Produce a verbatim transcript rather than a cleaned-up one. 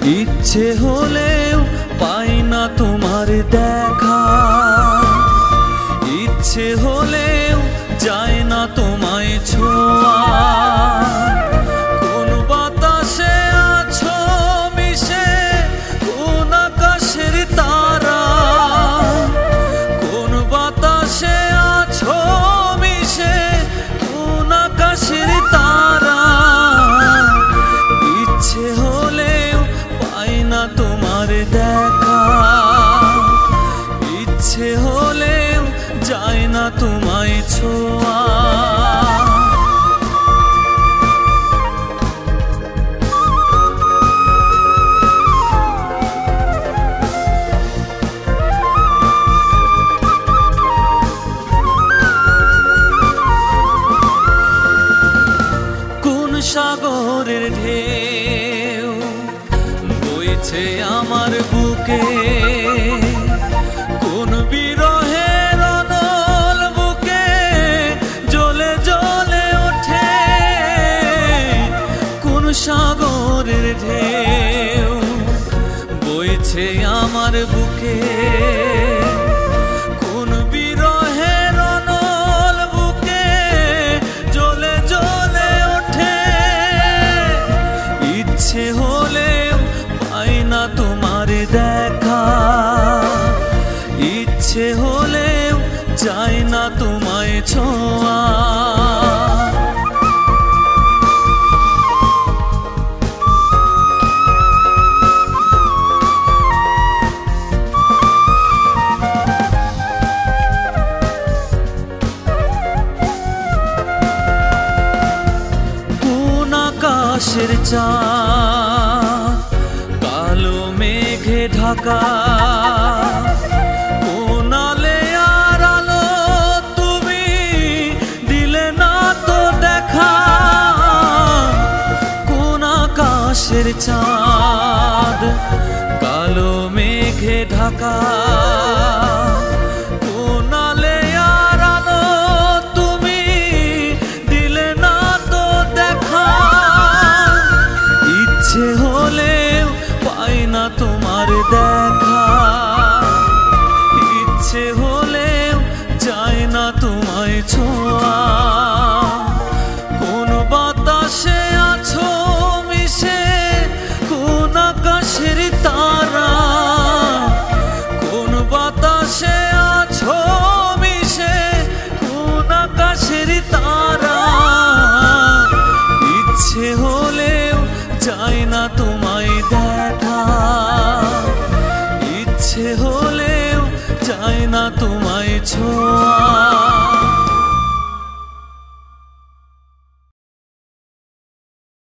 ইচ্ছে হলেও পাই না তোমার দেখা, ইচ্ছে হলেও যায় না তোমায় ছোঁয়া। কোন বাতাসে আছো মিশে, কোন আকাশের তারা, কোন বাতাসে আছো মিশে, কোন আকাশের তারা। ইচ্ছে হলেও পাই না তোমার দেখা, ইচ্ছে হলেও যায় না তোমায় ছোঁয়া। কোন সাগরের ঢেউ বইছে আমার বুকে, কোন বিরহের অনল বুকে জ্বলে জ্বলে ওঠে। কোন সাগরের ঢেউ বইছে আমার বুকে, কোন বিরহের অনল বুকে জ্বলে জ্বলে ওঠে। ইচ্ছে হলেও পাই না তোমার দেখা, ইচ্ছে হলেও যায় না তোমায় ছোঁয়া। কোন আকাশের চাঁদ কালো মেঘে ঢাকা, কোন আলে আর আলো তুমি দিলে না তো দেখা। কোন আকাশের চাঁদ কালো মেঘে ঢাকা, কোন আলে আর আলো তুমি দিলে না তো দেখা। ইচ্ছে হলেও পাই না তোমার দেখা, ইচ্ছে হলেও যায় না তোমায় ছোঁয়া। কোন বাতাসে আছো মিশে, কোন আকাশের তারা, কোন বাতাসে আছো মিশে, কোন আকাশের তারা। ইচ্ছে হলেও যায় না তোমায় দেখা, ইচ্ছে হলেও যায় না তোমায় ছোঁয়া।